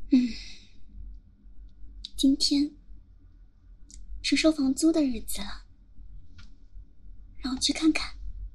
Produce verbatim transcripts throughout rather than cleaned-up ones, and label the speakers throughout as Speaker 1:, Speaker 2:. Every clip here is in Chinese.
Speaker 1: 嗯，今天是收房租的日子了，让我去看看。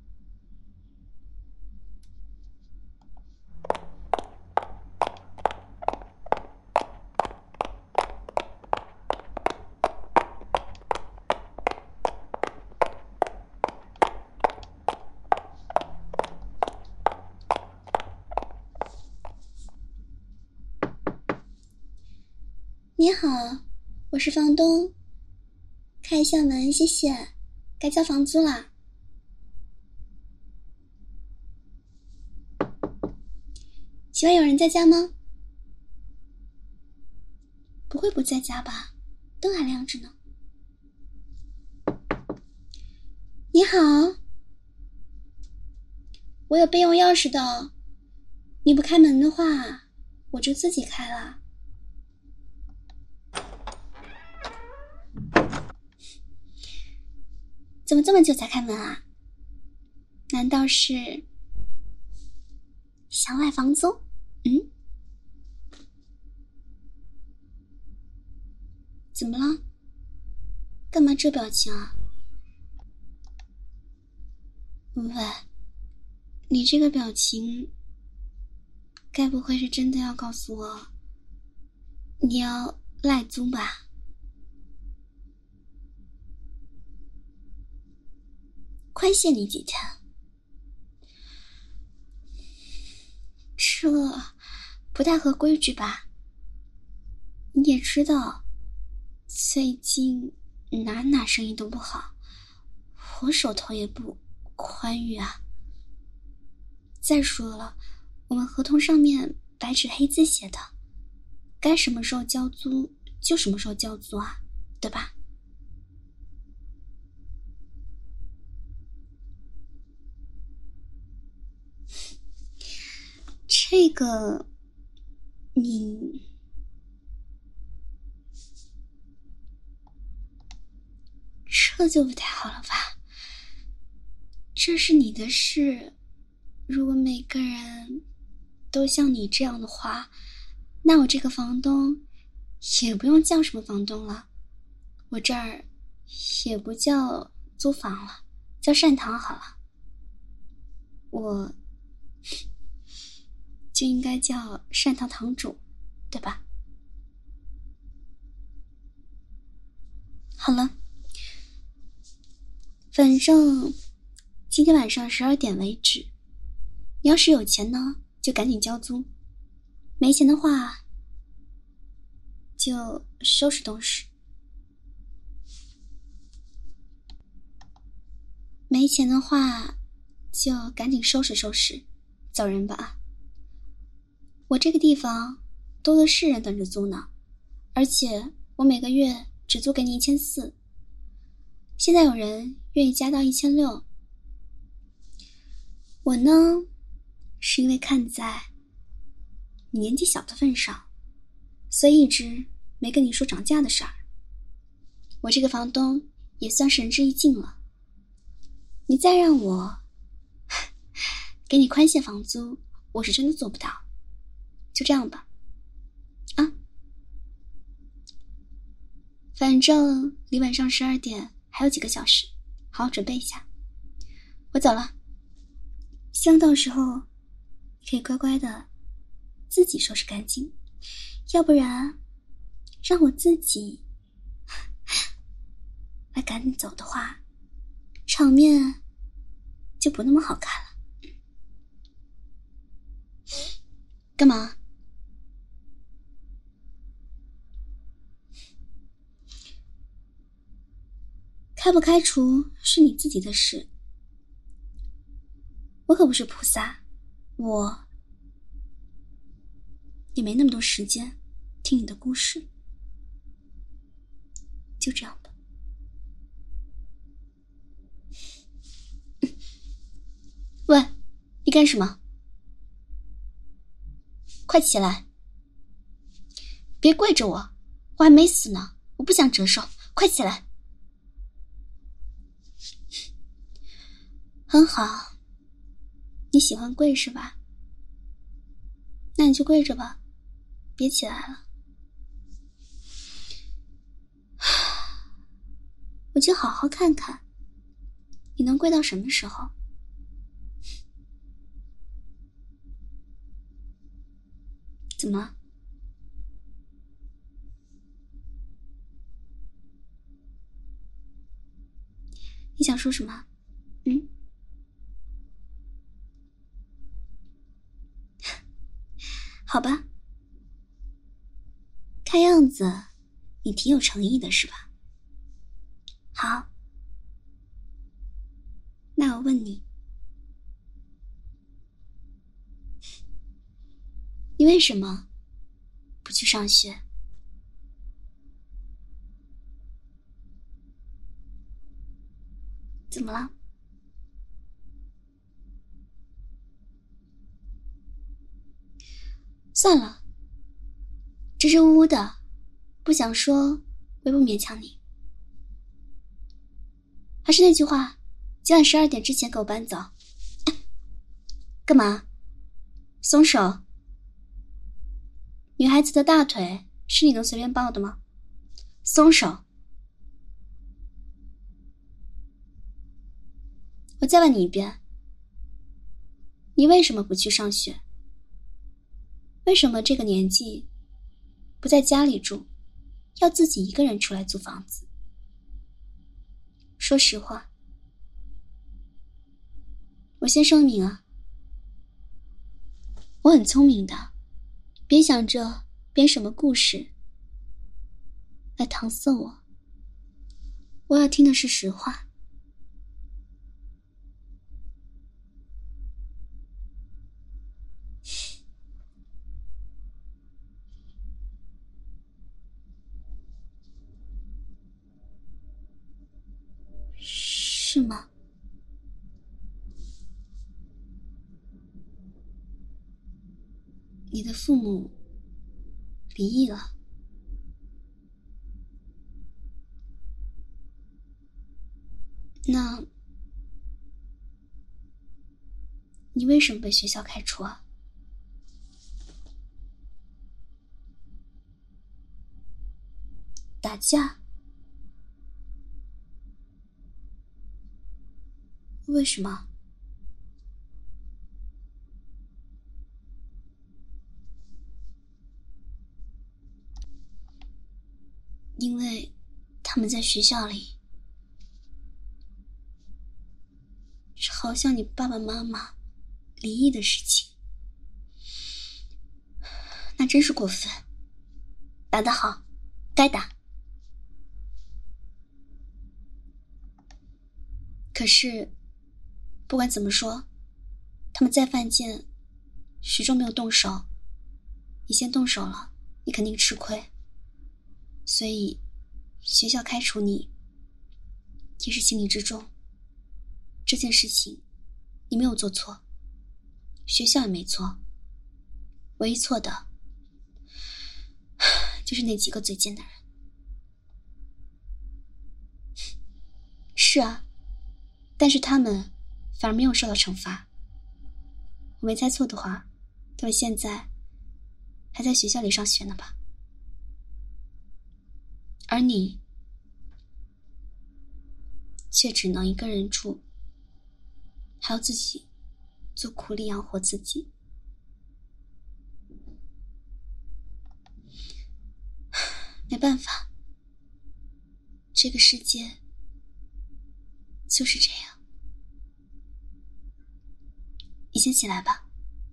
Speaker 1: 你好，我是房东，开一下门，谢谢。该交房租啦。请问有人在家吗？不会不在家吧？灯还亮着呢。你好，我有备用钥匙的，你不开门的话，我就自己开了。怎么这么久才开门啊？难道是想赖房租？嗯？怎么了？干嘛这表情啊？喂，你这个表情，该不会是真的要告诉我，你要赖租吧？宽限你几天？这不太合规矩吧？你也知道，最近哪哪生意都不好，我手头也不宽裕啊。再说了，我们合同上面白纸黑字写的，该什么时候交租就什么时候交租啊，对吧？这个你这就不太好了吧？这是你的事，如果每个人都像你这样的话，那我这个房东也不用叫什么房东了，我这儿也不叫租房了，叫善堂好了。我就应该叫善堂堂主，对吧？好了，反正今天晚上十二点为止，你要是有钱呢，就赶紧交租；没钱的话，就收拾东西。没钱的话，就赶紧收拾收拾，走人吧。我这个地方多的是人等着租呢，而且我每个月只租给你一千四，现在有人愿意加到一千六。我呢，是因为看在你年纪小的份上，所以一直没跟你说涨价的事儿。我这个房东也算是仁至义尽了，你再让我给你宽限房租，我是真的做不到。就这样吧，啊，反正离晚上十二点还有几个小时，好好准备一下。我走了，希望到时候可以乖乖的自己收拾干净，要不然让我自己来赶你走的话，场面就不那么好看了。干嘛？开不开除是你自己的事，我可不是菩萨，我也没那么多时间听你的故事。就这样吧。喂，你干什么？快起来！别跪着我，我还没死呢，我不想折寿，快起来！很好，你喜欢跪是吧？那你就跪着吧，别起来了。 我就好好看看你能跪到什么时候。怎么？你想说什么？嗯？好吧，看样子你挺有诚意的是吧？好，那我问你，你为什么不去上学？怎么了？算了，支支吾吾的，不想说，我也不勉强你。还是那句话，今晚十二点之前给我搬走。干嘛？松手！女孩子的大腿是你能随便抱的吗？松手！我再问你一遍，你为什么不去上学？为什么这个年纪不在家里住，要自己一个人出来租房子？说实话，我先声明啊，我很聪明的，别想着编什么故事来搪塞我，我要听的是实话。是吗？你的父母离异了？那你为什么被学校开除啊？打架？为什么？因为他们在学校里嘲笑你爸爸妈妈离异的事情，那真是过分。打得好，该打。可是不管怎么说，他们再犯贱始终没有动手，你先动手了，你肯定吃亏，所以学校开除你也是情理之中。这件事情你没有做错，学校也没错，唯一错的就是那几个嘴贱的人。是啊，但是他们反而没有受到惩罚。我没猜错的话，他们现在还在学校里上学呢吧？而你却只能一个人住，还要自己做苦力养活自己。没办法，这个世界就是这样。你先起来吧，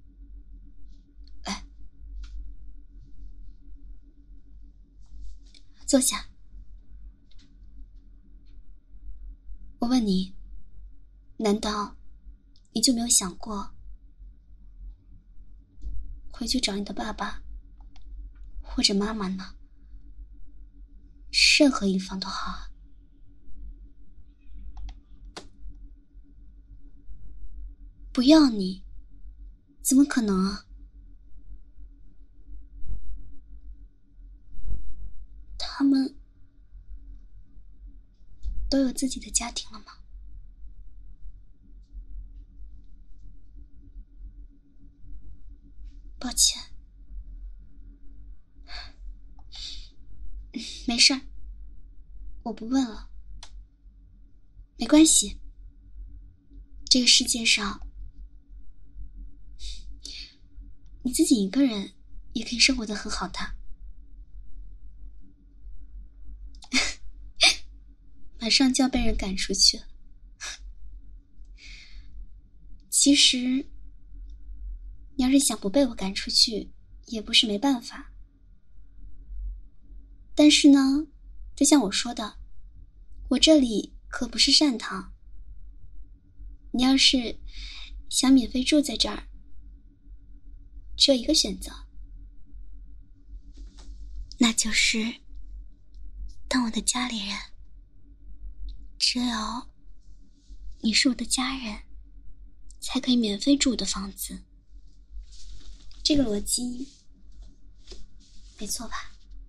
Speaker 1: 来，坐下。我问你，难道你就没有想过回去找你的爸爸或者妈妈呢？任何一方都好啊。不要你，怎么可能啊？他们都有自己的家庭了吗？抱歉，没事儿，我不问了。 没关系，这个世界上你自己一个人也可以生活得很好的。马上就要被人赶出去了。其实你要是想不被我赶出去也不是没办法，但是呢，就像我说的，我这里可不是善堂。你要是想免费住在这儿，只有一个选择，那就是当我的家里人。只有你是我的家人，才可以免费住我的房子。这个逻辑没错吧？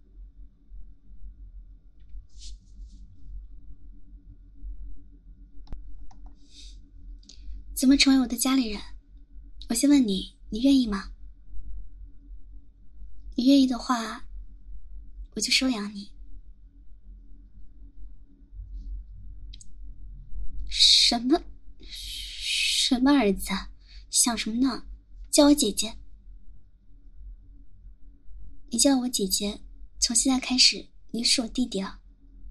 Speaker 1: 怎么成为我的家里人？我先问你，你愿意吗？你愿意的话，我就收养你。什么？什么儿子？想什么呢？叫我姐姐。你叫我姐姐，从现在开始，你是我弟弟了。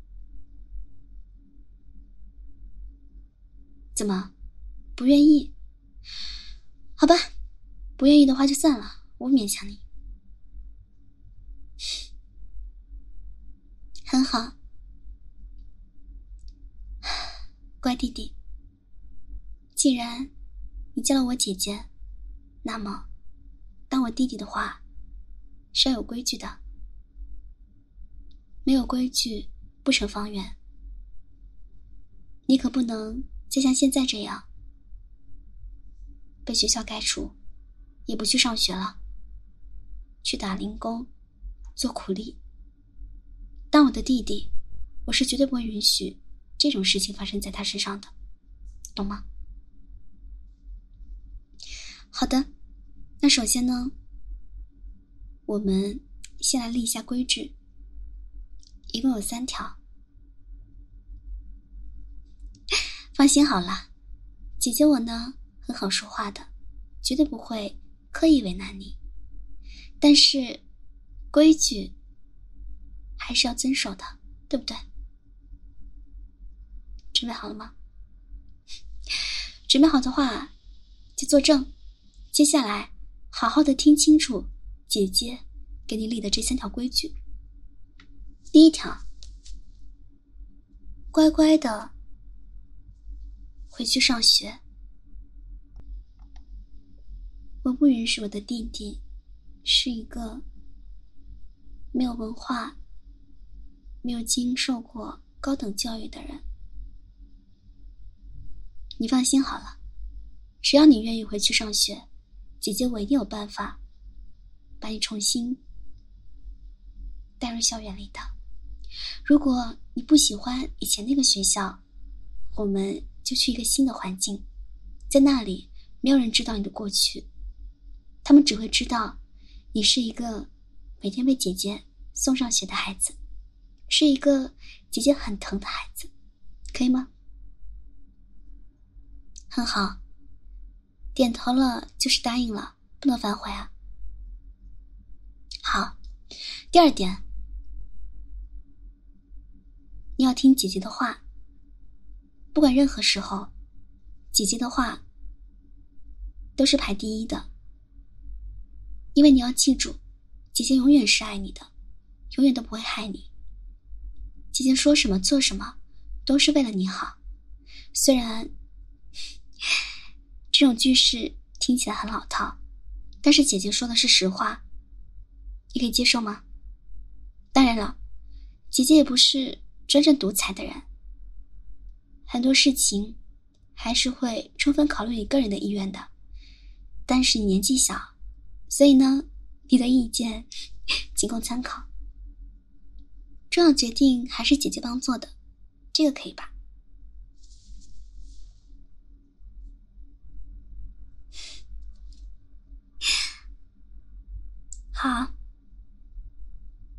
Speaker 1: 怎么？不愿意？好吧，不愿意的话就算了，我不勉强你。很好，乖弟弟。既然你叫了我姐姐，那么当我弟弟的话是要有规矩的，没有规矩不成方圆。你可不能再像现在这样被学校开除，也不去上学了，去打零工做苦力。当我的弟弟，我是绝对不会允许这种事情发生在他身上的，懂吗？好的，那首先呢，我们先来立一下规矩，一共有三条。放心好了，姐姐我呢很好说话的，绝对不会刻意为难你，但是规矩还是要遵守的，对不对？准备好了吗？准备好的话就作证，接下来好好的听清楚姐姐给你立的这三条规矩。第一条，乖乖的回去上学。我不允许我的弟弟是一个没有文化、没有经受过高等教育的人。你放心好了，只要你愿意回去上学，姐姐我一定有办法把你重新带入校园里的。如果你不喜欢以前那个学校，我们就去一个新的环境，在那里没有人知道你的过去，他们只会知道你是一个每天被姐姐送上学的孩子，是一个姐姐很疼的孩子，可以吗？很好，点头了就是答应了，不能反悔啊。好，第二点，你要听姐姐的话，不管任何时候，姐姐的话都是排第一的。因为你要记住，姐姐永远是爱你的，永远都不会害你。姐姐说什么做什么都是为了你好，虽然这种句式听起来很老套，但是姐姐说的是实话，你可以接受吗？当然了，姐姐也不是专政独裁的人，很多事情还是会充分考虑你个人的意愿的，但是你年纪小，所以呢，你的意见仅供参考。重要决定还是姐姐帮做的，这个可以吧？好，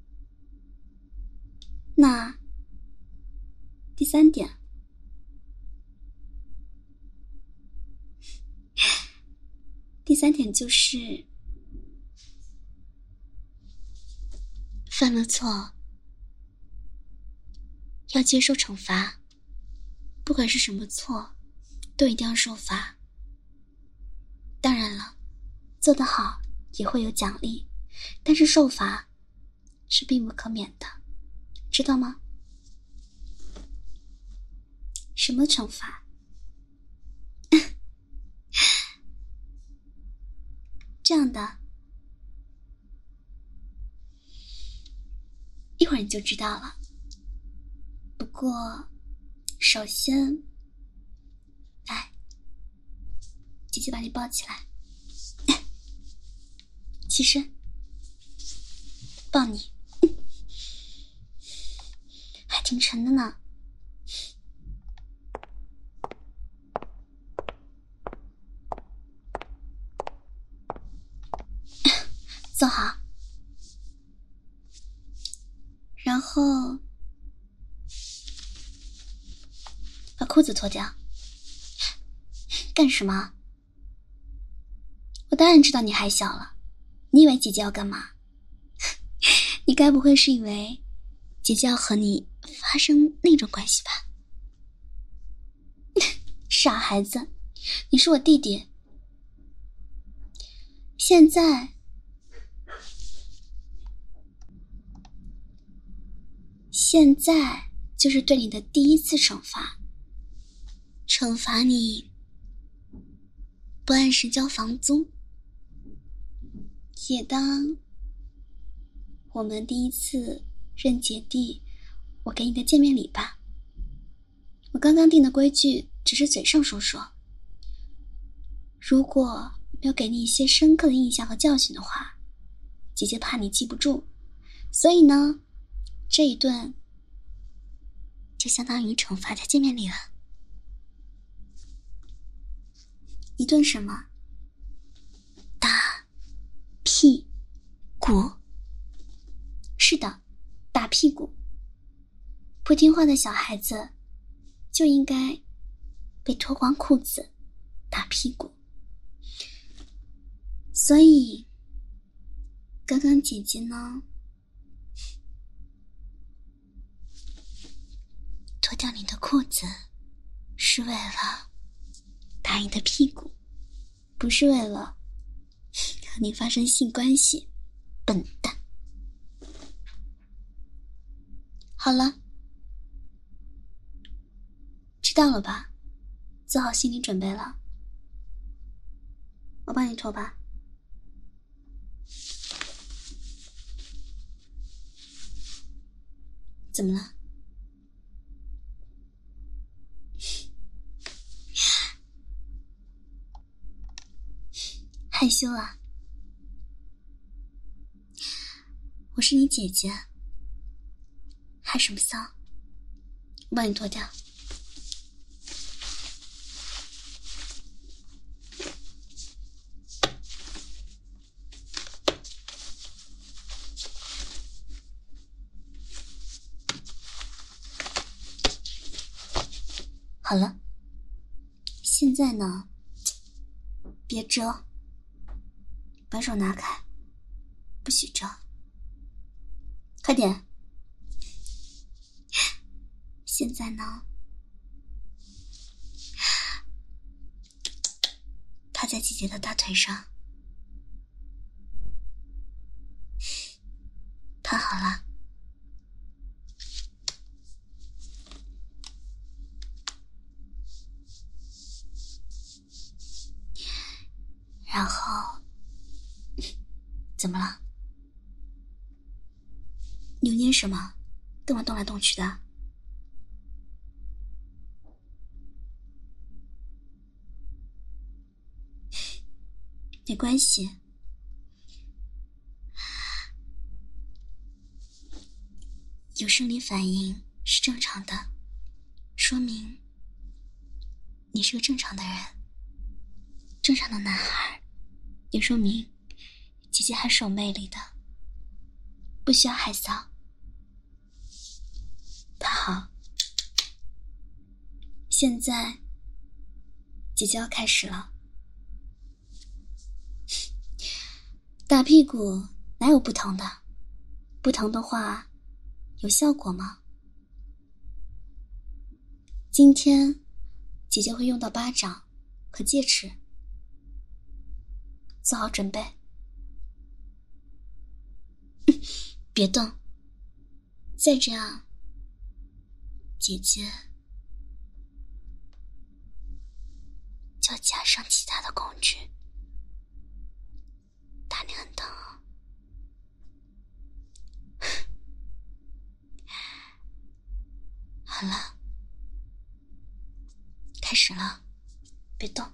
Speaker 1: 那第三点， 第三点就是犯了错要接受惩罚，不管是什么错都一定要受罚。当然了，做得好也会有奖励，但是受罚是必不可免的，知道吗？什么惩罚？这样的，一会儿你就知道了。不过首先，来，姐姐把你抱起来，起身，抱你，还挺沉的呢。坐好，然后把裤子脱掉。干什么？我当然知道你还小了，你以为姐姐要干嘛？你该不会是以为姐姐要和你发生那种关系吧？傻孩子，你是我弟弟，现在现在就是对你的第一次惩罚，惩罚你不按时交房租，也当我们第一次认姐弟我给你的见面礼吧。我刚刚定的规矩只是嘴上说说，如果没有给你一些深刻的印象和教训的话，姐姐怕你记不住，所以呢，这一顿就相当于惩罚的见面礼了。一顿什么？打屁股。是的，打屁股。不听话的小孩子就应该被脱光裤子打屁股。所以刚刚姐姐呢脱掉你的裤子是为了打你的屁股，不是为了和你发生性关系，笨蛋。好了，知道了吧？做好心理准备了，我帮你脱吧。怎么了？害羞啊？我是你姐姐，害什么臊？我帮你脱掉。好了，现在呢，别遮，把手拿开，不许遮，快点。现在呢，趴在姐姐的大腿上，趴好了。然后，怎么了？扭捏什么？干嘛动来动去的？没关系，有生理反应是正常的，说明你是个正常的人，正常的男孩，也说明姐姐还是有魅力的，不需要害臊。趴好，现在姐姐要开始了。 打屁股哪有不疼的？不疼的话，有效果吗？今天，姐姐会用到巴掌和戒尺，做好准备。别动，再这样，姐姐就要加上其他的工具，打你很疼哦。好了，开始了，别动。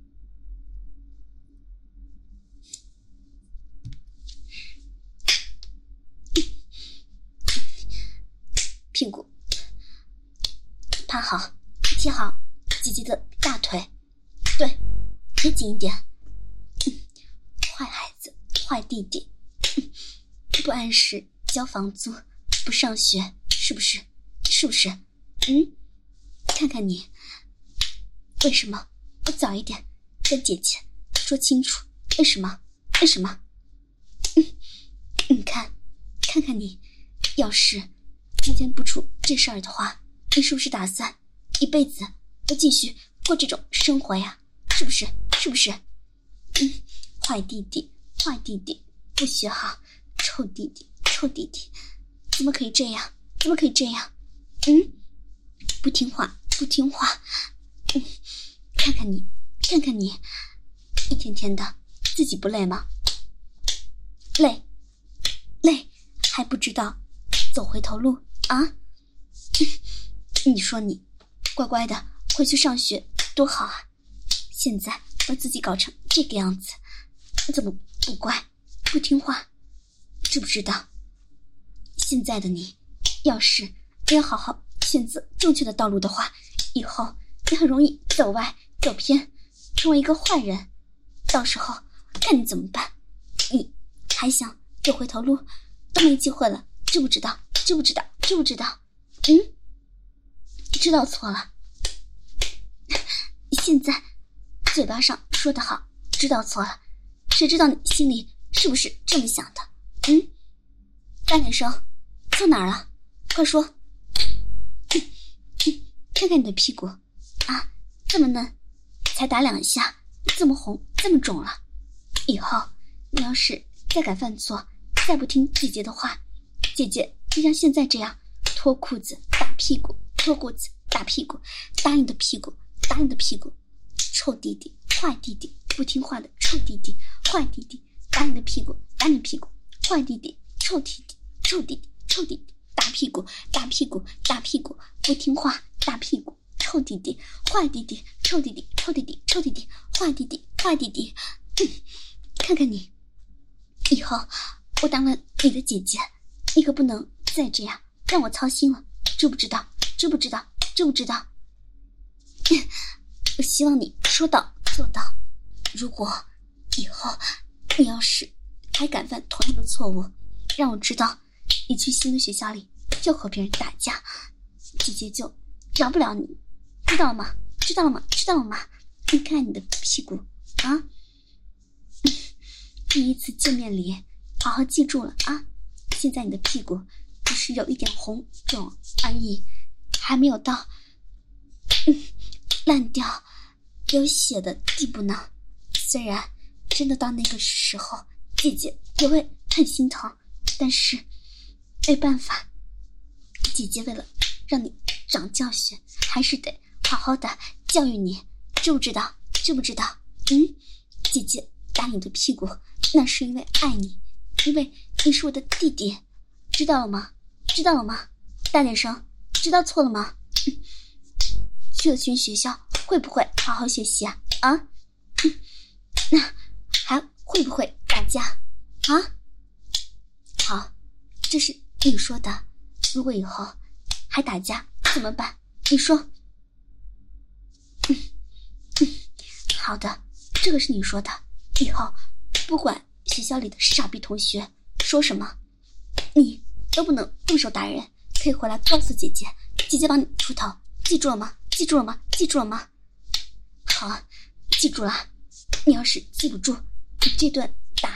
Speaker 1: 屁股趴好，贴好姐姐的大腿，对，贴紧一点。坏孩子，坏弟弟，不按时交房租，不上学，是不是？是不是？嗯，看看你，为什么不早一点跟姐姐说清楚？为什么？为什么？嗯，你看，看看你，要是今天不出这事儿的话，你是不是打算一辈子都继续过这种生活呀？是不是？是不是？嗯，坏弟弟，坏弟弟，不学好，臭弟弟，臭弟弟，怎么可以这样？怎么可以这样？嗯，不听话，不听话。嗯，看看你，看看你，一天天的，自己不累吗？累，累，还不知道走回头路啊？你说你乖乖的回去上学多好啊，现在把自己搞成这个样子，怎么不乖不听话？知不知道现在的你要是要好好选择正确的道路的话，以后你很容易走歪走偏，成为一个坏人，到时候看你怎么办？你还想走回头路都没机会了，知不知道？知不知道？知不知道？嗯，知道错了。你现在嘴巴上说得好，知道错了，谁知道你心里是不是这么想的？嗯，大点声，错哪儿了？快说。嗯嗯，看看你的屁股啊，这么嫩，才打两下，这么红，这么肿了。以后你要是再敢犯错，再不听姐姐的话，姐姐就像现在这样脱裤子打屁股，脱裤子打屁股，打你的屁股，打你的屁股，臭弟弟，坏弟弟，不听话的臭弟弟，坏弟弟，打你的屁股，打你屁股，坏弟弟，臭弟弟，臭弟弟，臭弟弟，打屁股，打屁股，打屁股，不听话，打屁股，臭弟弟，坏弟弟，臭弟弟，臭弟弟，臭弟弟，坏弟弟，坏弟弟。嗯，看看你，以后我当了你的姐姐，你可不能再这样让我操心了，知不知道？知不知道？知不知道？我希望你说到做到。如果以后你要是还敢犯同样的错误，让我知道你去新的学校里就和别人打架，姐姐就饶不了你，知道了吗？知道了吗？知道了吗？你看你的屁股啊，第一次见面礼好好记住了啊！现在你的屁股只是有一点红肿而已，还没有到嗯烂掉有血的地步呢。虽然真的到那个时候姐姐也会很心疼，但是没办法，姐姐为了让你长教训，还是得好好的教育你，知不知道？知不知道？嗯，姐姐打你的屁股那是因为爱你，因为你是我的弟弟，知道了吗？知道了吗？大点声，知道错了吗？嗯，去了新学校会不会好好学习啊？啊，嗯，那还会不会打架啊？好，这是你说的，如果以后还打架怎么办？你说。嗯嗯，好的，这个是你说的，以后不管学校里的傻逼同学说什么，你都不能动手打人，可以回来告诉姐姐，姐姐帮你出头，记住了吗？记住了吗？记住了吗？好，记住了。你要是记不住，你这顿打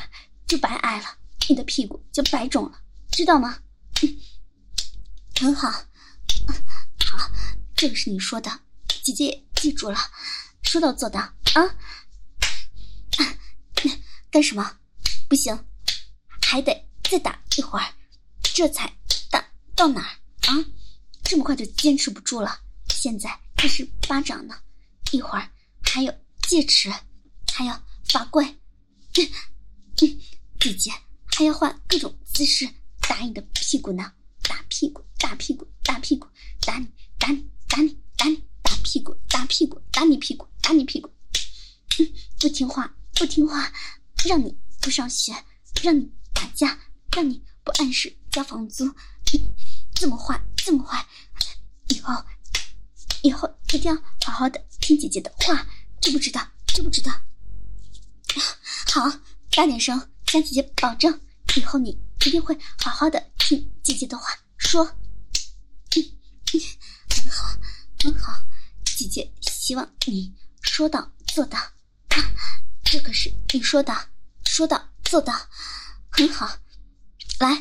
Speaker 1: 就白挨了，你的屁股就白肿了，知道吗？嗯，很好，好，这个是你说的，姐姐也记住了，说到做到啊！啊，干什么？不行，还得再打一会儿，这才打到哪儿啊？这么快就坚持不住了，现在这是巴掌呢，一会儿还有戒尺，还有法棍，嗯嗯，姐姐还要换各种姿势打你的屁股呢，打屁股，打屁股，打屁股，打你，打你，打你，打你，打屁股，打屁股，打你屁股，打你屁股，嗯，不听话，不听话，让你不上学，让你打架，让你不按时交房租，嗯，这么坏，这么坏，以后，以后一定要好好的听姐姐的话，知不知道？知不知道？好，大点声，向姐姐保证，以后你一定会好好的听姐姐的话说。嗯嗯，很好，很好，姐姐希望你说到做到啊！这可是你说的，说到做到，很好。来，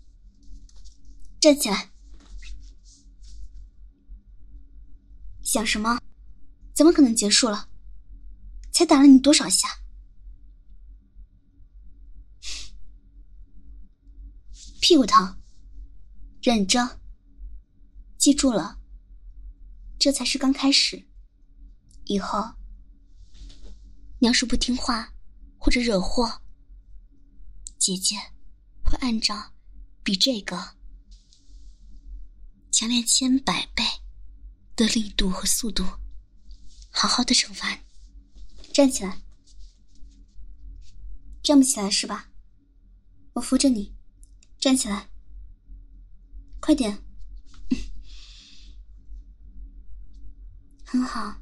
Speaker 1: 站起来。想什么？怎么可能结束了？才打了你多少下？屁股疼，忍着，记住了，这才是刚开始。以后，你要是不听话或者惹祸，姐姐会按照比这个强烈千百倍的力度和速度，好好的惩罚你。站起来。站不起来是吧？我扶着你，站起来，快点。很好，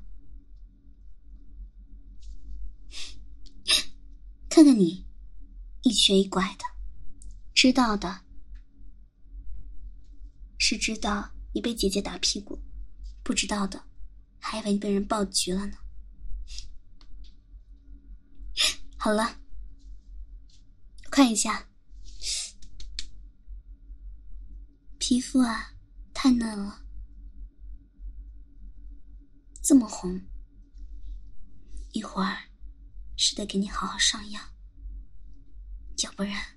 Speaker 1: 看看你一瘸一拐的，知道的是知道你被姐姐打屁股，不知道的还以为你被人爆菊了呢。好了，看一下皮肤啊，太嫩了，这么红，一会儿是得给你好好上药，要不然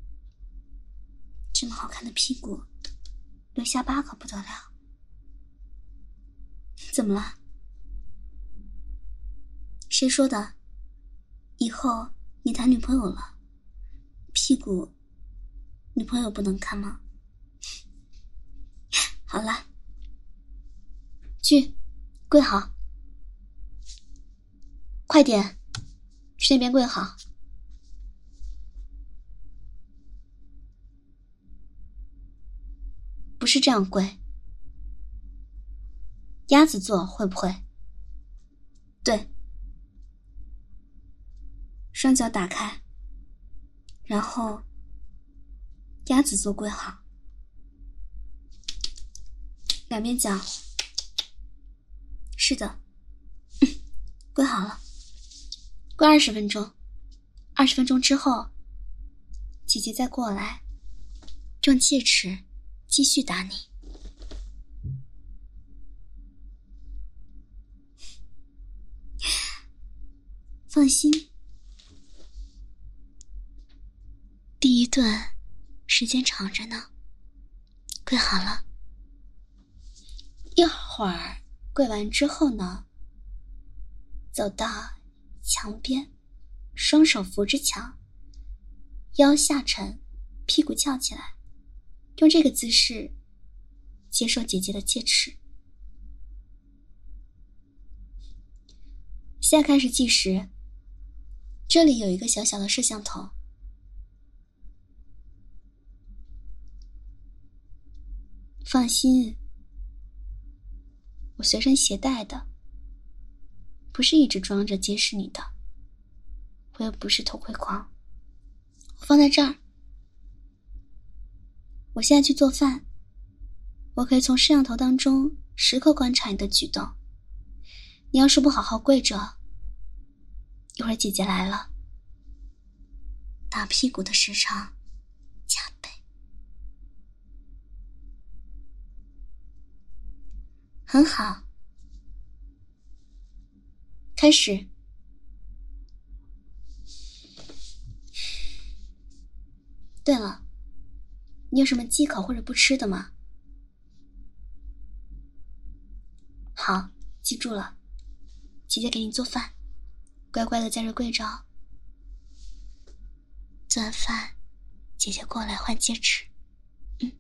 Speaker 1: 这么好看的屁股留下疤可不得了。怎么了？谁说的？以后你谈女朋友了，屁股女朋友不能看吗？好了，去跪好，快点去那边跪好。不是这样跪，鸭子坐会不会？对，双脚打开，然后鸭子坐跪好，两边脚，是的，跪好了，跪二十分钟，二十分钟之后，姐姐再过来，用戒尺继续打你。放心，第一顿时间长着呢。跪好了，一会儿跪完之后呢，走到墙边，双手扶着墙，腰下沉，屁股翘起来，用这个姿势接受姐姐的戒尺。现在开始计时，这里有一个小小的摄像头，放心，我随身携带的，不是一直装着监视你的，我又不是偷窥狂，我放在这儿。我现在去做饭，我可以从摄像头当中时刻观察你的举动。你要是不好好跪着，一会儿姐姐来了， 打屁股的时长加倍。很好，开始。对了，你有什么忌口或者不吃的吗？好，记住了，姐姐给你做饭，乖乖的在这跪着。做完饭，姐姐过来换戒指。嗯。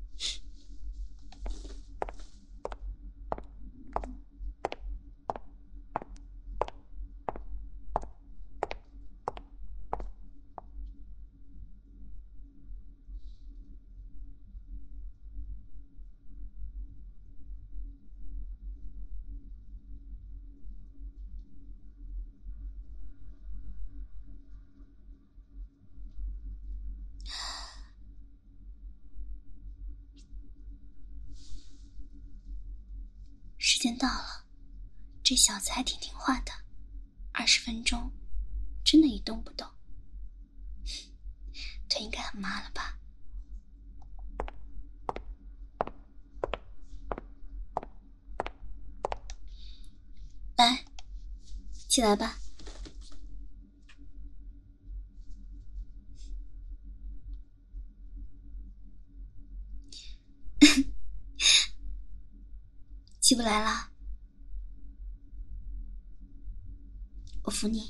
Speaker 1: 时间到了，这小子还挺听话的，二十分钟，真的一动不动。腿应该很麻了吧？来，起来吧。起不来了，我扶你。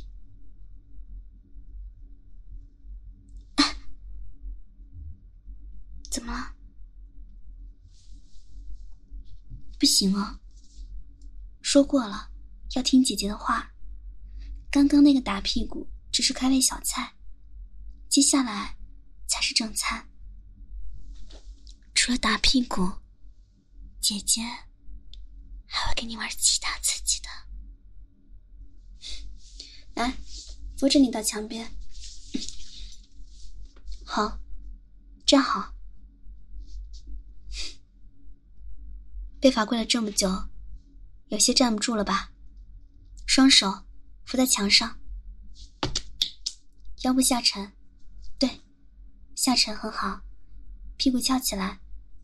Speaker 1: 怎么了？不行哦，说过了，要听姐姐的话。刚刚那个打屁股只是开胃小菜，接下来才是正餐。除了打屁股，姐姐还会给你玩其他刺激的。来，扶着你到墙边。好，站好。被罚跪了这么久，有些站不住了吧？双手扶在墙上，腰部下沉，对，下沉很好，屁股翘起来，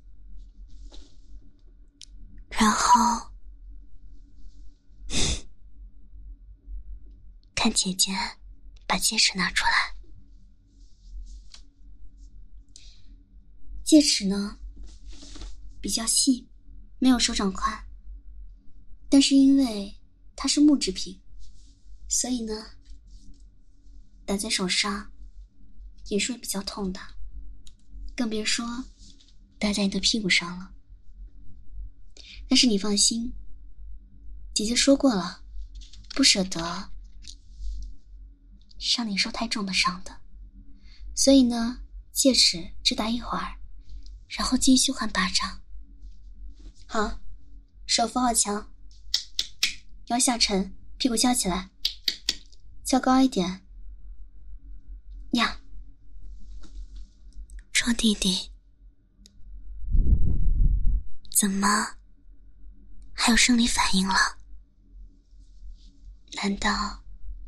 Speaker 1: 然后看姐姐把戒指拿出来。戒指呢比较细，没有手掌宽，但是因为它是木制品，所以呢打在手上也是会比较痛的，更别说戴在你的屁股上了。但是你放心，姐姐说过了，不舍得让你受太重的伤的，所以呢戒指只打一会儿，然后继续换巴掌。好，手扶好墙，腰下沉，屁股翘起来，翘高一点，呀，臭弟弟，怎么还有生理反应了？难道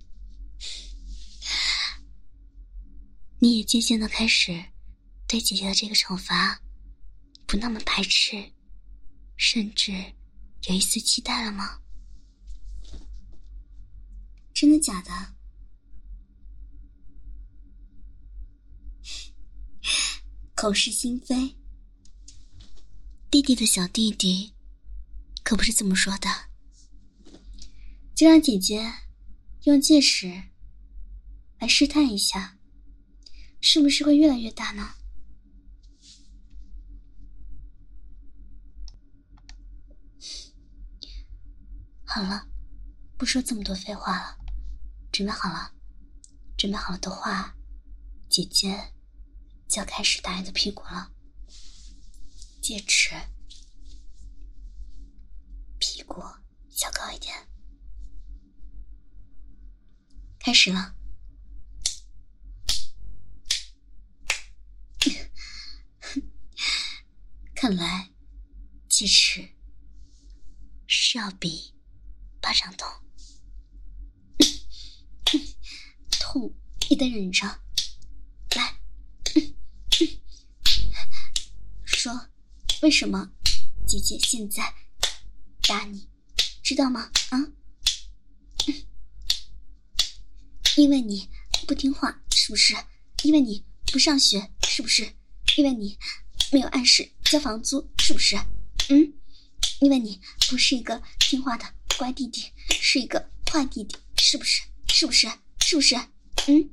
Speaker 1: 你也渐渐地开始对姐姐的这个惩罚不那么排斥，甚至有一丝期待了吗？真的假的？口是心非，弟弟的小弟弟可不是这么说的。就让姐姐用戒尺来试探一下，是不是会越来越大呢？好了，不说这么多废话了，准备好了，准备好了的话，姐姐就要开始打你的屁股了。戒尺，屁股翘高一点，开始了。看来戒尺是要比巴掌痛。痛也得忍着， 为什么姐姐现在打你，知道吗？啊？因为你不听话，是不是？因为你不上学，是不是？因为你没有按时交房租，是不是？嗯？因为你不是一个听话的乖弟弟，是一个坏弟弟，是不是？是不是？是不是？嗯？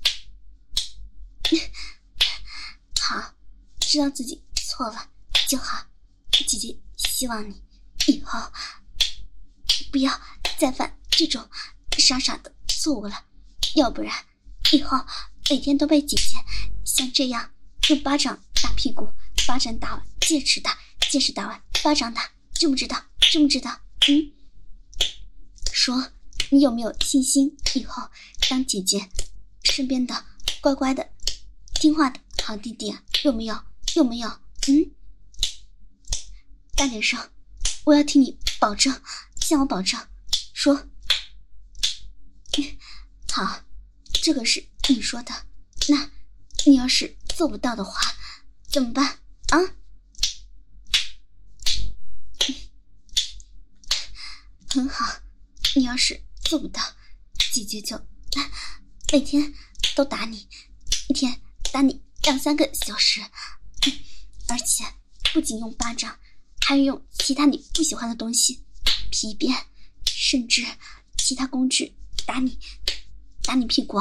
Speaker 1: 好，知道自己错了就好。姐姐希望你以后不要再犯这种傻傻的错误了，要不然以后每天都被姐姐像这样用巴掌打屁股，巴掌打完戒尺打，戒尺打完巴掌打，知不知道？知不知道？嗯？说你有没有信心以后当姐姐身边的乖乖的听话的好弟弟啊？有没有？有没有？嗯？大点声，我要替你保证，向我保证。说。好，这个是你说的，那你要是做不到的话怎么办啊？很好，你要是做不到，姐姐就每天都打你，一天打你两三个小时，而且不仅用巴掌，还用其他你不喜欢的东西，皮鞭，甚至其他工具打你，打你屁股。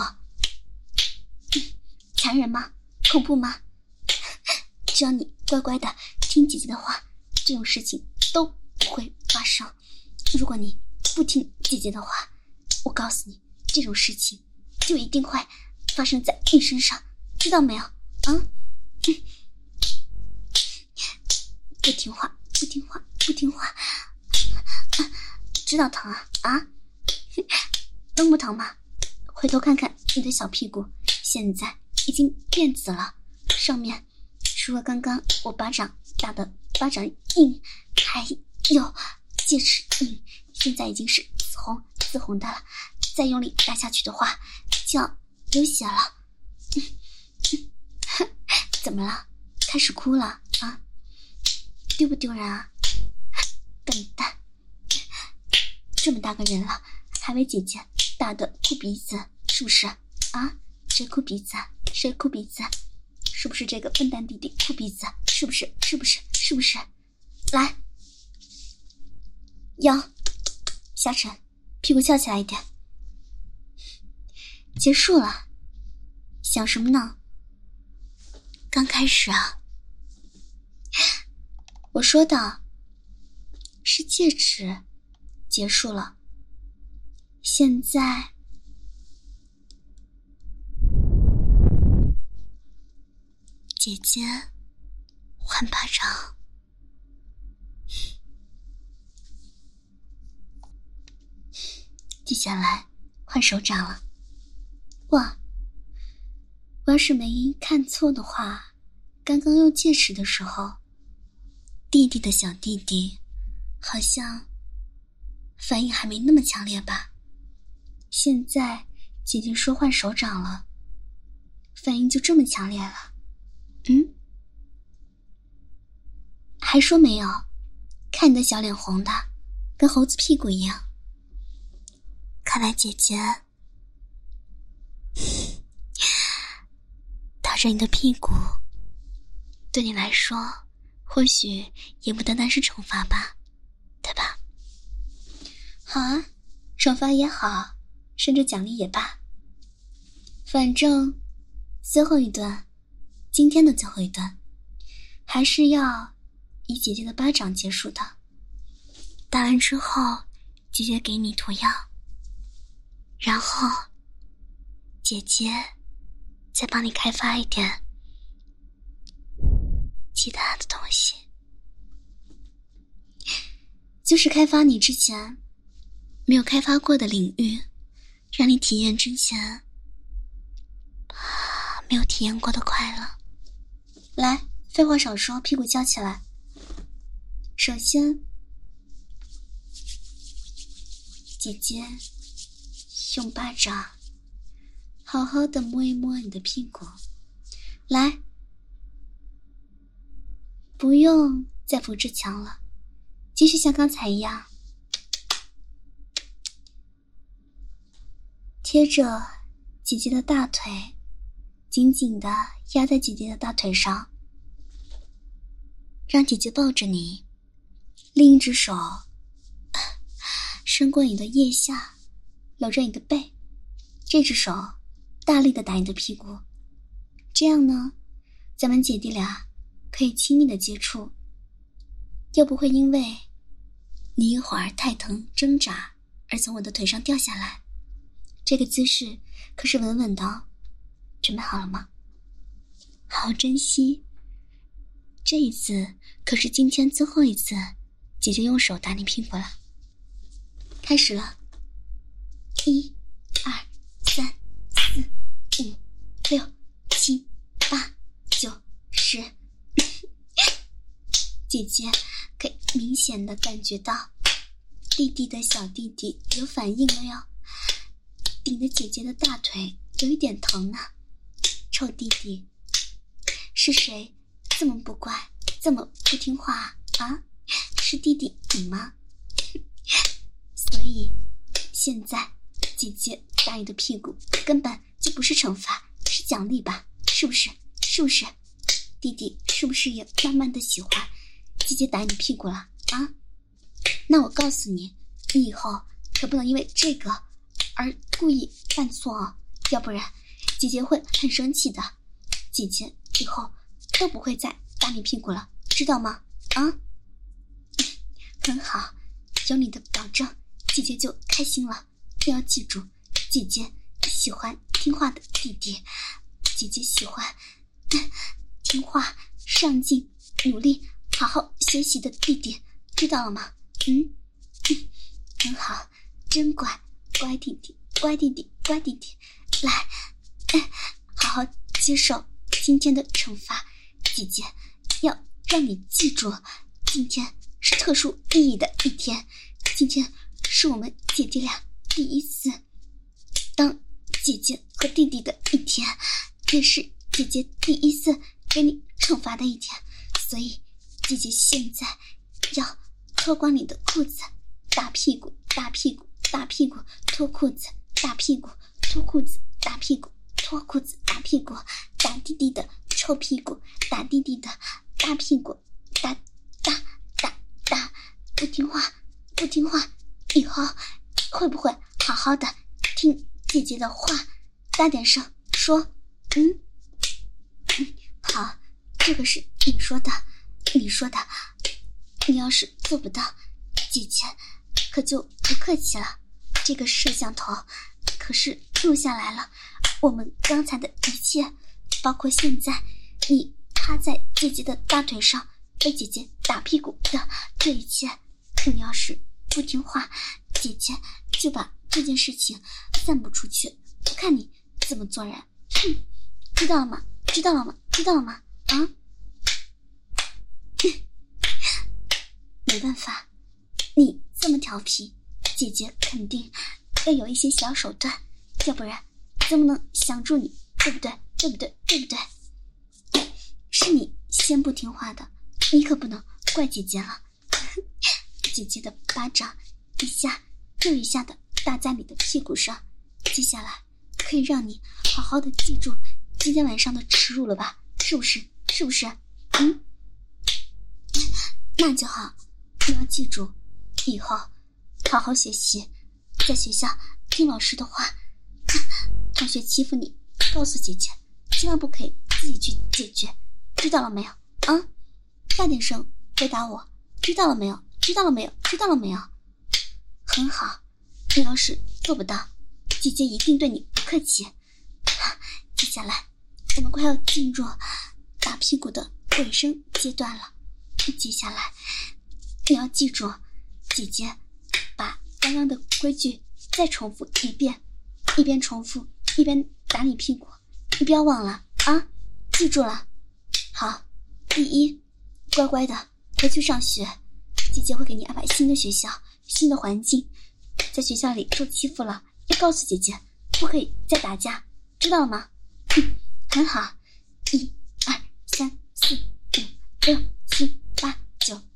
Speaker 1: 残忍吗？恐怖吗？只要你乖乖的听姐姐的话，这种事情都不会发生。如果你不听姐姐的话，我告诉你，这种事情就一定会发生在你身上，知道没有？啊？不听话，不听话，不听话，知道疼啊？啊？能不疼吗？回头看看你的小屁股，现在已经变紫了，上面除了刚刚我巴掌打的巴掌印，还有戒尺印，现在已经是紫红紫红的了，再用力打下去的话就要流血了。怎么了？开始哭了啊？丢不丢人啊？笨蛋，这么大个人了还为姐姐打得哭鼻子，是不是啊？谁哭鼻子？谁哭鼻子？是不是这个笨蛋弟弟哭鼻子？是不是？是不是？是不是？来，腰下沉，屁股翘起来一点。结束了，想什么呢？刚开始啊。我说的是戒尺结束了，现在姐姐换巴掌。接下来换手掌了。哇，我要是没看错的话，刚刚用戒尺的时候，弟弟的小弟弟好像反应还没那么强烈吧？现在姐姐说换手掌了，反应就这么强烈了。嗯？还说没有？看你的小脸红的，跟猴子屁股一样。看来姐姐打着你的屁股，对你来说或许也不单单是惩罚吧，对吧？好啊，惩罚也好，甚至奖励也罢，反正最后一顿，今天的最后一顿，还是要以姐姐的巴掌结束的。打完之后，姐姐给你涂药，然后姐姐再帮你开发一点其他的东西，就是开发你之前没有开发过的领域，让你体验之前没有体验过的快乐。来，废话少说，屁股翘起来。首先，姐姐用巴掌好好的摸一摸你的屁股，来，不用再扶着墙了，继续像刚才一样贴着姐姐的大腿，紧紧地压在姐姐的大腿上，让姐姐抱着你，另一只手伸过你的腋下，搂着你的背，这只手大力地打你的屁股。这样呢，咱们姐弟俩可以亲密的接触，又不会因为你一会儿太疼挣扎而从我的腿上掉下来。这个姿势可是稳稳的哦，准备好了吗？好好珍惜，这一次可是今天最后一次姐姐用手打你屁股了。开始了，一二三四五六七八九十姐姐可以明显的感觉到弟弟的小弟弟有反应了哟，顶着姐姐的大腿有一点疼啊。臭弟弟，是谁这么不乖这么不听话啊？啊，是弟弟你吗？所以现在姐姐打你的屁股根本就不是惩罚，是奖励吧？是不是？是不是？弟弟是不是也慢慢的喜欢姐姐打你屁股了啊？那我告诉你，你以后可不能因为这个而故意犯错哦，要不然姐姐会很生气的。姐姐以后都不会再打你屁股了，知道吗？啊，很好，有你的保证，姐姐就开心了。你要记住，姐姐喜欢听话的弟弟，姐姐喜欢听话、上进、努力、好好学习的弟弟，知道了吗？嗯，嗯，很好，真乖，乖弟弟，乖弟弟，乖弟弟，来，哎，好好接受今天的惩罚。姐姐要让你记住，今天是特殊意义的一天，今天是我们姐弟俩第一次当姐姐和弟弟的一天，也是姐姐第一次给你惩罚的一天，所以姐姐现在要脱光你的裤子，打屁股，打屁股，打屁股，脱裤子，打屁股，脱裤子，打屁股，脱裤子，打屁股，打弟弟的臭屁股，打弟弟的大屁股，打打打打，不听话，不听话，以后会不会好好的听姐姐的话？大点声说，嗯，嗯，好，这个是你说的，你说的，你要是做不到，姐姐可就不客气了。这个摄像头可是录下来了我们刚才的一切，包括现在你趴在姐姐的大腿上被姐姐打屁股的这一切。你要是不听话，姐姐就把这件事情散布出去，我看你怎么做人。哼，知道了吗？知道了吗？知道了吗？啊？没办法，你这么调皮，姐姐肯定要有一些小手段，要不然怎么能降住你，对不对？对不对？对不对？是你先不听话的，你可不能怪姐姐了。姐姐的巴掌一下又一下的打在你的屁股上，接下来可以让你好好的记住今天晚上的耻辱了吧？是不是？是不是？嗯，那就好。你要记住，以后好好学习，在学校听老师的话，同学欺负你，告诉姐姐，千万不可以自己去解决，知道了没有？啊，大点声回答我，知道了没有？知道了没有？知道了没有？很好，你要是做不到，姐姐一定对你不客气。接下来我们快要进入打屁股的尾声阶段了，接下来你要记住，姐姐把刚刚的规矩再重复一遍，一边重复一边打你屁股，你不要忘了啊，记住了。好，第一，乖乖的回去上学，姐姐会给你安排新的学校、新的环境，在学校里受欺负了，要告诉姐姐，不可以再打架，知道了吗？嗯，很好，一二三四五六七八九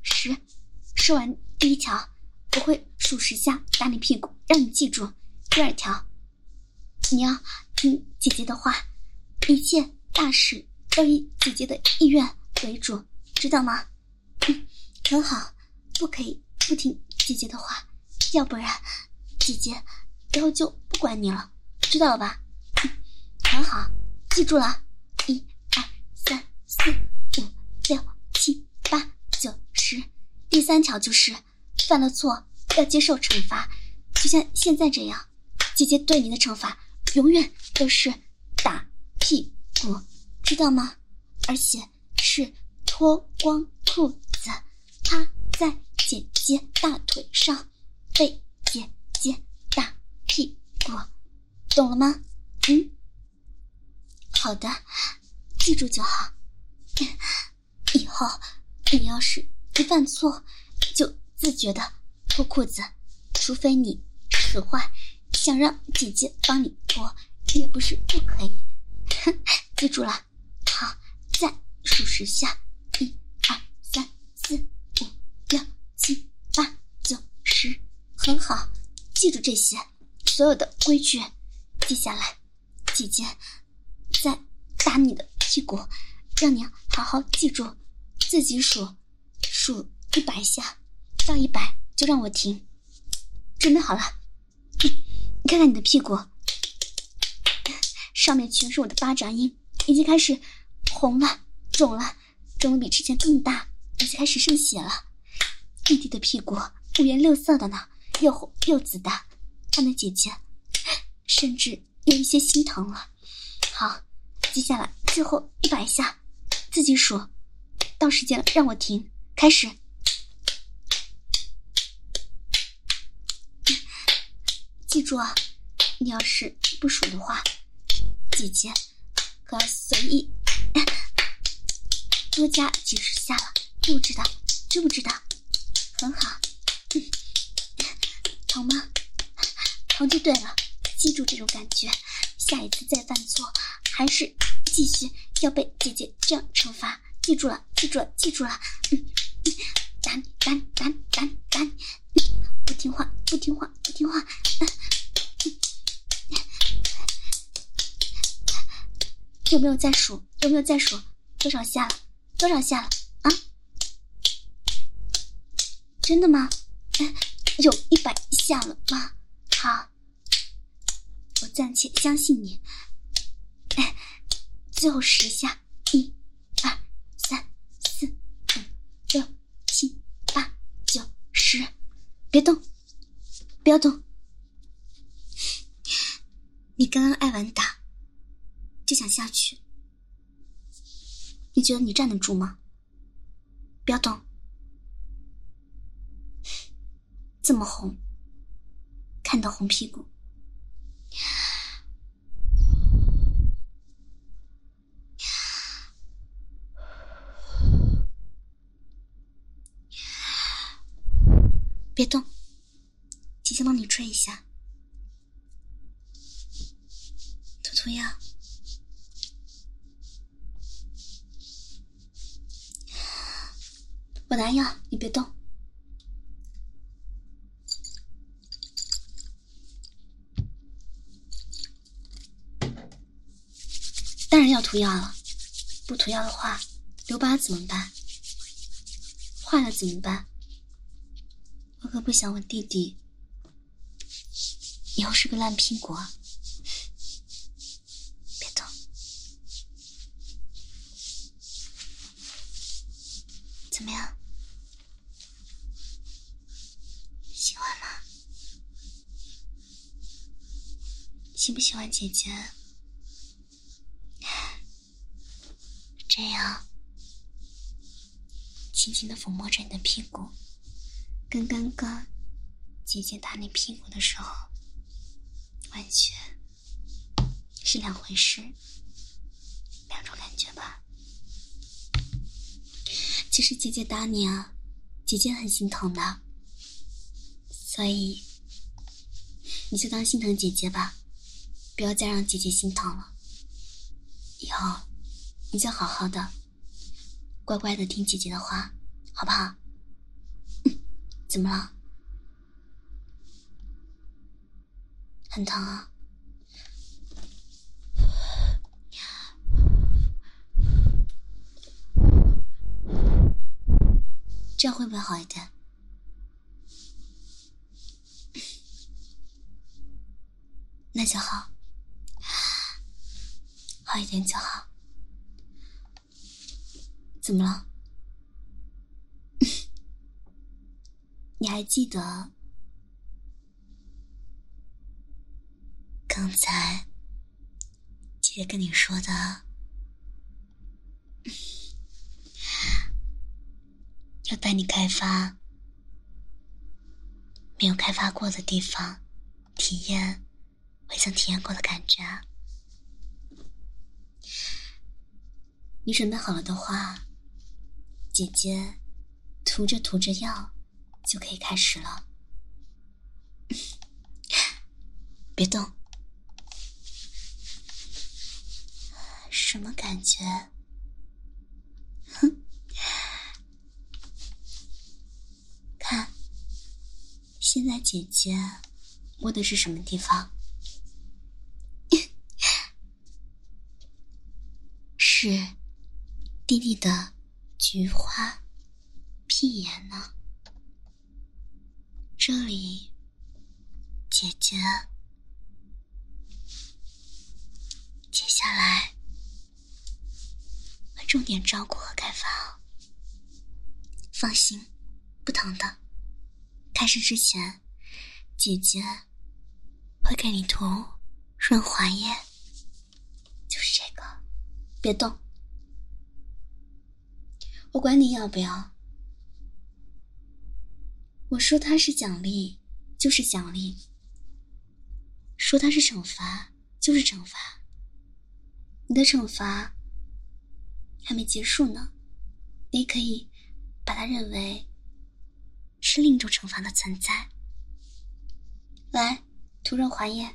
Speaker 1: 说完第一条，我会数十下打你屁股，让你记住。第二条，你要听姐姐的话，一切大事都以姐姐的意愿为主，知道吗？嗯，很好，不可以不听姐姐的话，要不然姐姐以后就不管你了，知道了吧？嗯，很好，记住了。一二三四五六七八九十。第三条就是犯了错要接受惩罚，就像现在这样，姐姐对你的惩罚永远都是打屁股，知道吗？而且是脱光裤子趴在姐姐大腿上被姐姐打屁股，懂了吗？嗯，好的，记住就好。以后你要是一犯错就自觉的脱裤子，除非你使坏想让姐姐帮你脱，也不是不可以。记住了。好，再数十下，一二三四五六七八九十，很好，记住这些所有的规矩。接下来姐姐再打你的屁股，让你好好记住，自己数数一百下，到一百就让我停。准备好了，你看看你的屁股，上面全是我的巴掌印，已经开始红了，肿了，肿得比之前更大，而且开始渗血了。弟弟的屁股五颜六色的呢，又红又紫的，他的姐姐甚至有一些心疼了。好，接下来最后一百下，自己数，到时间了让我停，开始。记住啊，你要是不数的话，姐姐可要随意多加几十下了，知不知道？知不知道？很好。嗯，疼吗？疼就对了，记住这种感觉，下一次再犯错还是继续要被姐姐这样惩罚，记住了，记住了，记住了。嗯，打你打你打你打你打你，不听话不听话不听话。嗯，有没有再数？有没有再数？多少下了？多少下了？啊？真的吗？哎，有一百下了吗？好，我暂且相信你。哎，最后十下，一、二、三、四、五、六、七、八、九、十，别动，不要动。你刚刚挨完打，就想下去，你觉得你站得住吗？不要动。这么红，看到红屁股。别动，姐姐帮你吹一下，涂涂药。我拿药，你别动。当然要涂药了，不涂药的话，留疤怎么办？坏了怎么办？我可不想我弟弟以后是个烂苹果。别动。怎么样？喜欢吗？喜不喜欢姐姐？这样轻轻地抚摸着你的屁股，跟刚刚姐姐打你屁股的时候完全是两回事，两种感觉吧。其实姐姐打你啊，姐姐很心疼的，所以你就当心疼姐姐吧，不要再让姐姐心疼了。以后你就好好的乖乖的听姐姐的话，好不好？嗯， 怎么了？很疼啊？这样会不会好一点？那就好，好一点就好。怎么了？你还记得刚才姐姐跟你说的要带你开发没有开发过的地方，体验未曾体验过的感觉啊？你准备好了的话，姐姐涂着涂着药就可以开始了。别动。什么感觉？哼，看，现在姐姐摸的是什么地方？是弟弟的菊花屁眼呢。这里姐姐接下来会重点照顾和开发哦。放心，不疼的。开始之前，姐姐会给你涂润滑液，就是这个，别动。我管你要不要。我说它是奖励，就是奖励；说它是惩罚，就是惩罚。你的惩罚还没结束呢，你可以把它认为是另一种惩罚的存在。来，涂润滑液。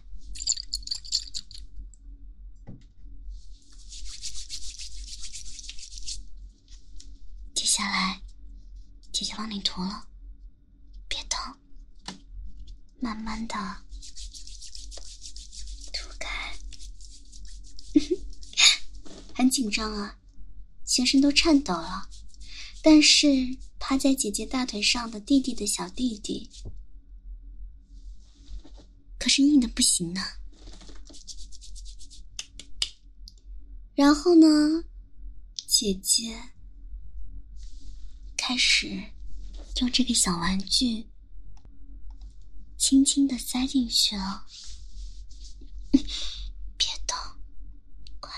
Speaker 1: 接下来，姐姐帮你涂了，别疼，慢慢的涂开。很紧张啊，全身都颤抖了。但是趴在姐姐大腿上的弟弟的小弟弟可是硬的不行呢。然后呢，姐姐开始用这个小玩具轻轻地塞进去了。别动，乖，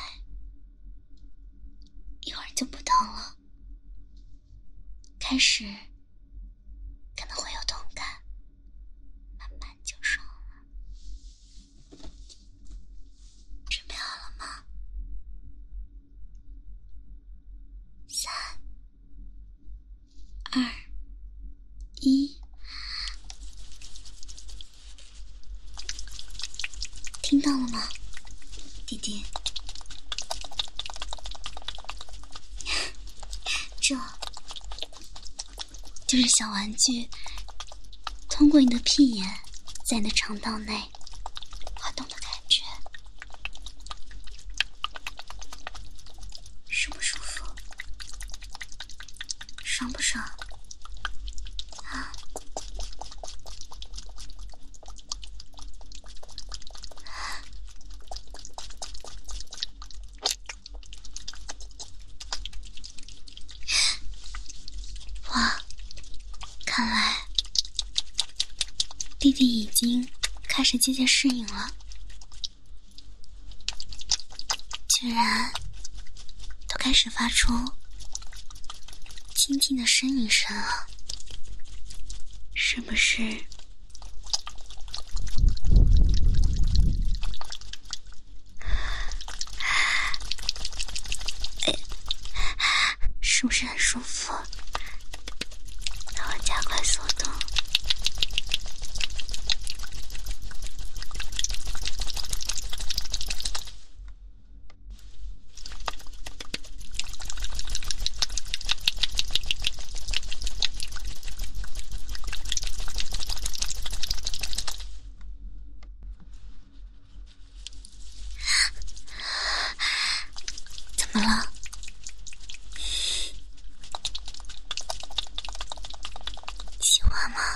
Speaker 1: 一会儿就不疼了。开始可能会有痛感，慢慢就爽了。准备好了吗？三、二、一，听到了吗，弟弟？这就是小玩具通过你的屁眼在你的肠道内滑动的感觉，舒不舒服？爽不爽？啊？哇，看来弟弟已经开始渐渐适应了，居然都开始发出轻轻的呻吟声了，是不是？哎，是不是很舒服？让我加快速度。
Speaker 2: 么了？喜欢吗？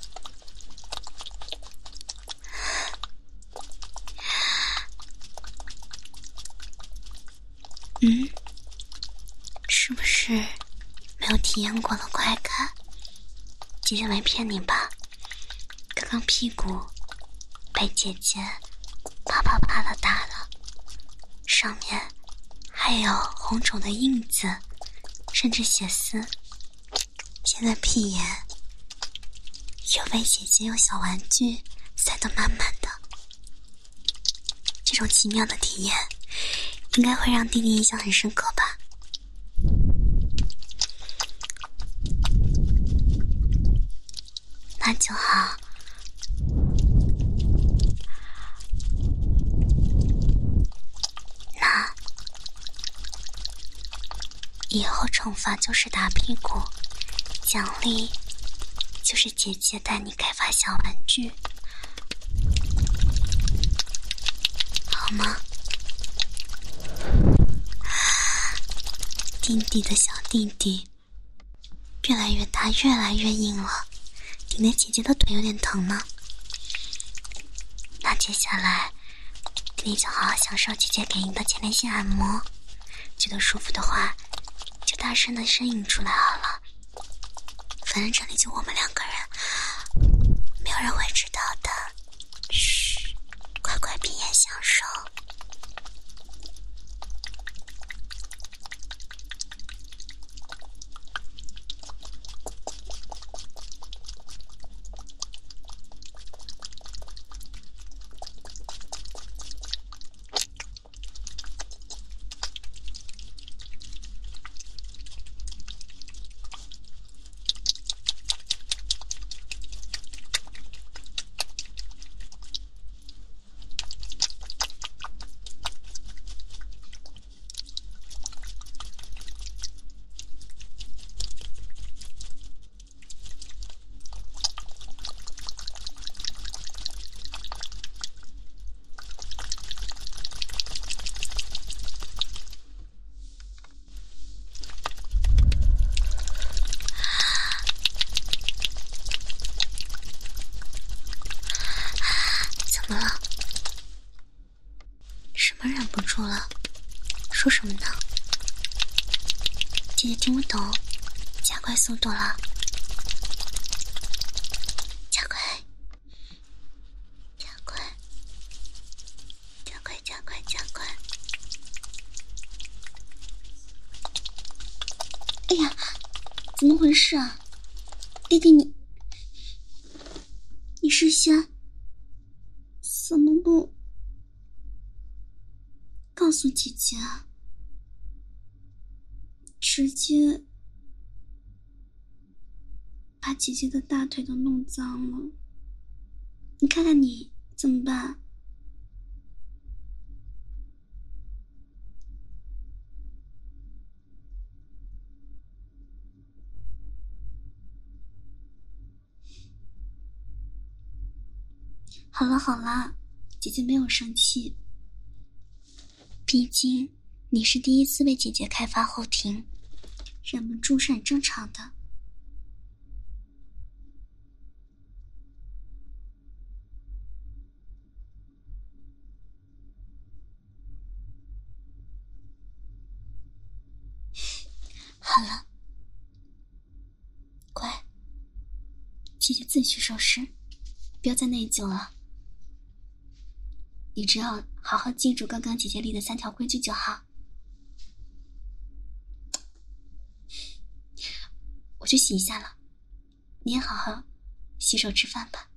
Speaker 2: 嗯，是不是没有体验过的快感？姐姐没骗你吧？刚刚屁股被姐姐啪啪啪的打了，上面还有红肿的印子，甚至血丝。现在屁眼又被姐姐用小玩具塞得满满的，这种奇妙的体验应该会让弟弟印象很深刻吧。那就好。那以后惩罚就是打屁股，奖励就是姐姐带你开发小玩具，好吗？弟弟的小弟弟越来越大，越来越硬了，顶着姐姐的腿有点疼呢。那接下来弟弟就好好享受姐姐给你的前列腺按摩，觉得舒服的话就大声的呻吟出来好了，反正这里就我们两个人，没有人会知道的。嘘，乖乖闭眼享受。怎么了？什么忍不住了？说什么呢？姐姐听不懂，加快速度了，加快，加快，加快，加快，加快！
Speaker 1: 哎呀，怎么回事啊？弟弟你，你是先怎么不告诉姐姐啊？直接把姐姐的大腿都弄脏了，你看看你怎么办？好了好了，姐姐没有生气，毕竟你是第一次被姐姐开发后庭，忍不住是很正常的。好了，乖，姐姐自己去收拾，不要再内疚了。你只要好好记住刚刚姐姐立的三条规矩就好。我去洗一下了，你也好好洗手吃饭吧。